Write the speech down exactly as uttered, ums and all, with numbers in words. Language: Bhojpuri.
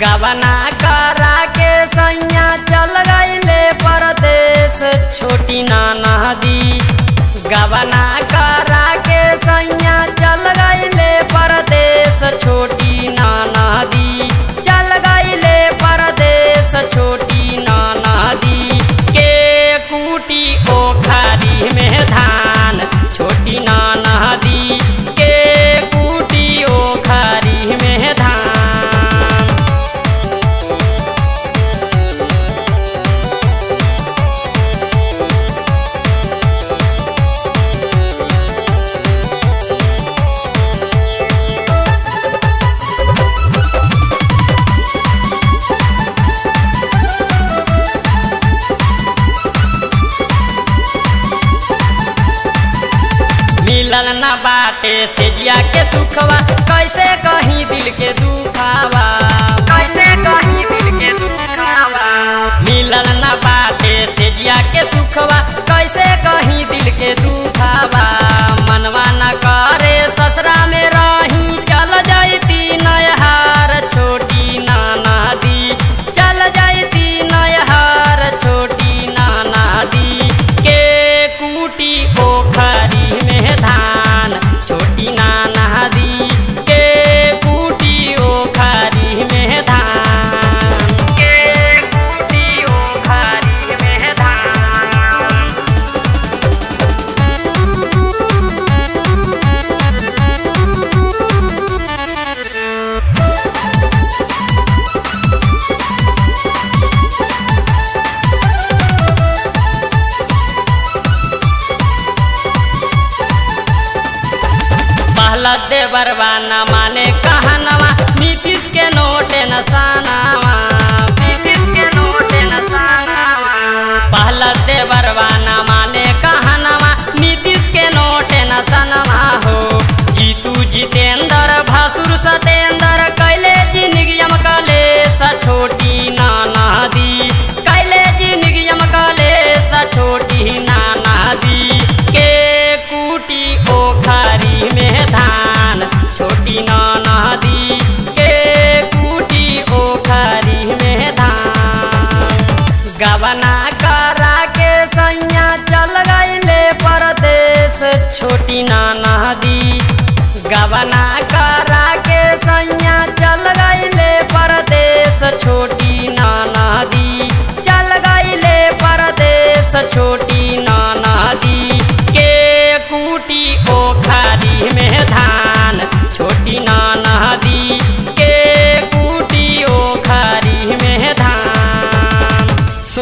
गवना करा के सैया चल गईले परदेश छोटी नाना दी। गवना करा के सैया चल गईले परदेश छोटी नाना दी। चल गईले परदेश छोटी नाना दी। के कूटी ओखारी में धान छोटी नाना दी। के कूटी ओखारी में धान। मिलन न बाटे सेजिया के सुखवा कैसे कहीं दिल के दुखावा। कैसे कहीं दिल के दुखावा। मिलन न बाटे सेजिया के सुखवा कैसे कहीं दिल के दुखावा। मनवा न करे ससुरा में रही चल जाती नयहार छोटी नाना दी। चल जाती नयहार छोटी नाना दी। के कूटी ओखरी में धान छोटी नाना दी। के कूटी ओखरी में धान। के कूटी ओखरी में धान। देवरवा न माने कहनवा नीतीश के नोटे नसानावा। नीतीश के नोटे नसानावा। पहला देवरवा न माने कहनवा नीतीश के नोटे नसानवा हो। जीतू जितेंद्र भासुर सतेंद्र कैले जिंदगियम कले सा छोटी नाना दी। कैले जिंदगियम कले सा छोटी नाना दी। के कूटी ओखरी में धान छोटी नाना दी। के कूटी ओखरी में धान। गवना करा के सैया चल गईले परदेश छोटी नाना दी। गवना